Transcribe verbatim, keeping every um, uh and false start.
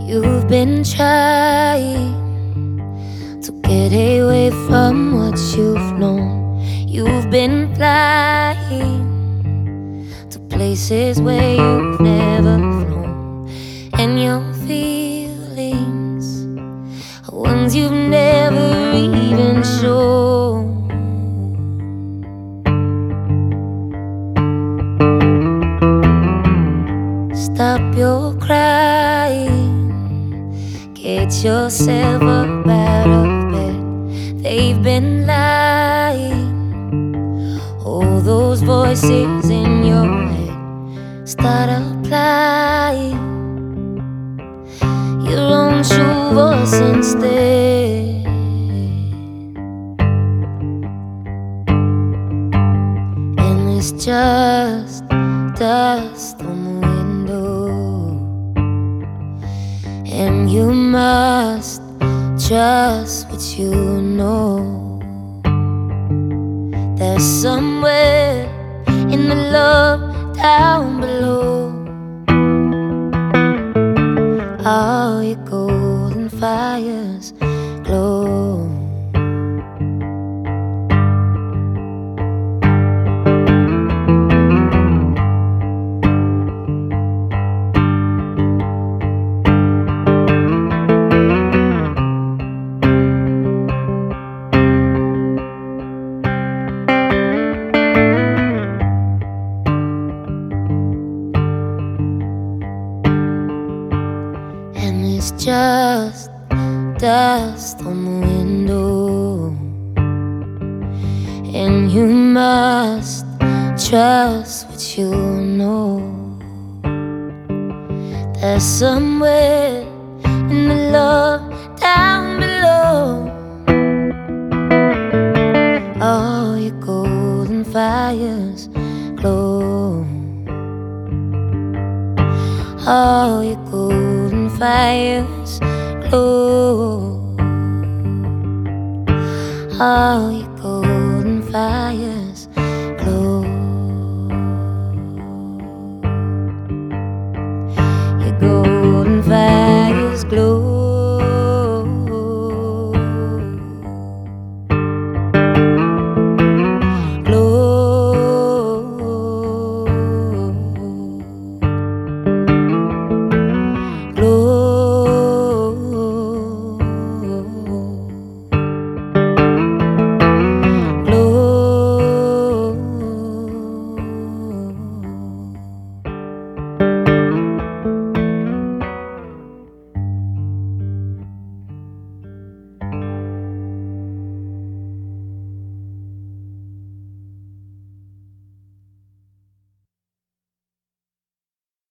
You've been trying to get away from what you've known. You've been flying to places where you've never flown, and your feelings are ones you've never even shown. Stop your crying, get yourself up out of bed. They've been lying, all those voices in your head. Start applying your own true voice instead. And it's just dust on the window, and you must trust what you know. There's somewhere in the love down below, all your golden fires glow. It's just dust on the window, and you must trust what you know. There's somewhere in the love down below, all your golden fires glow, all your golden fires glow, all your golden fires.